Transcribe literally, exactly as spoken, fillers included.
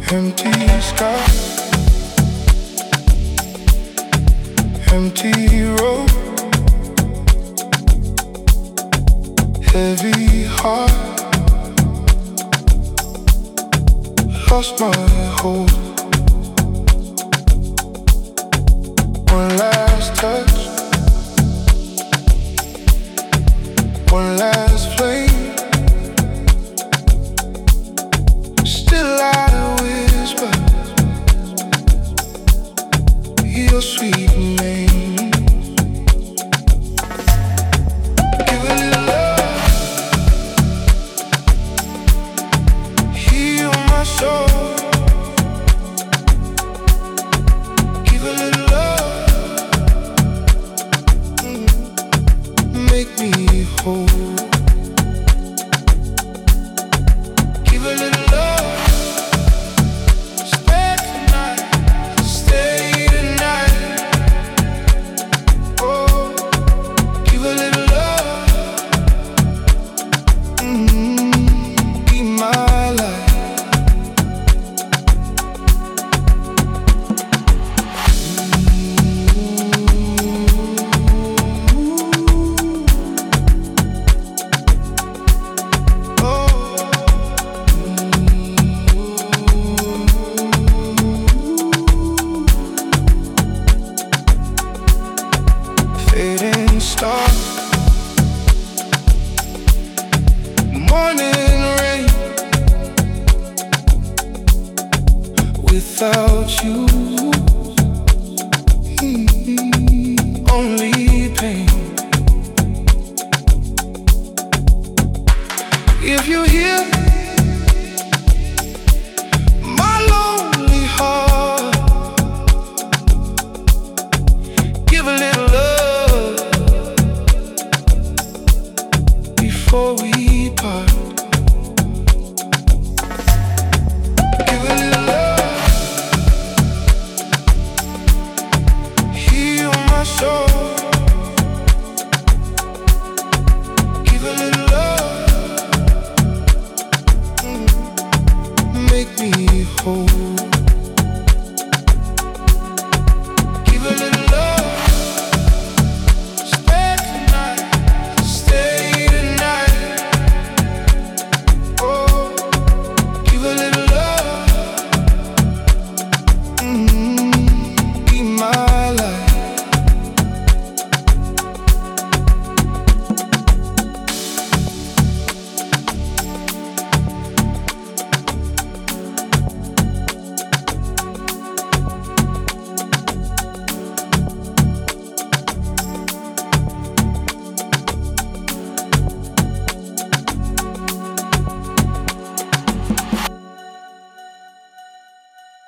Empty sky, empty road, heavy heart, lost my hold. One last touch, one last flame. Still I whisper your sweet name. Give a little love, heal my soul. Give a little love, mm, make me whole. Give a little love, stay tonight, stay tonight. Oh, give a little love, mm, be my life. Fading star, morning rain. Without you, mm, only pain. If you hear my lonely heart, give a little love before we part.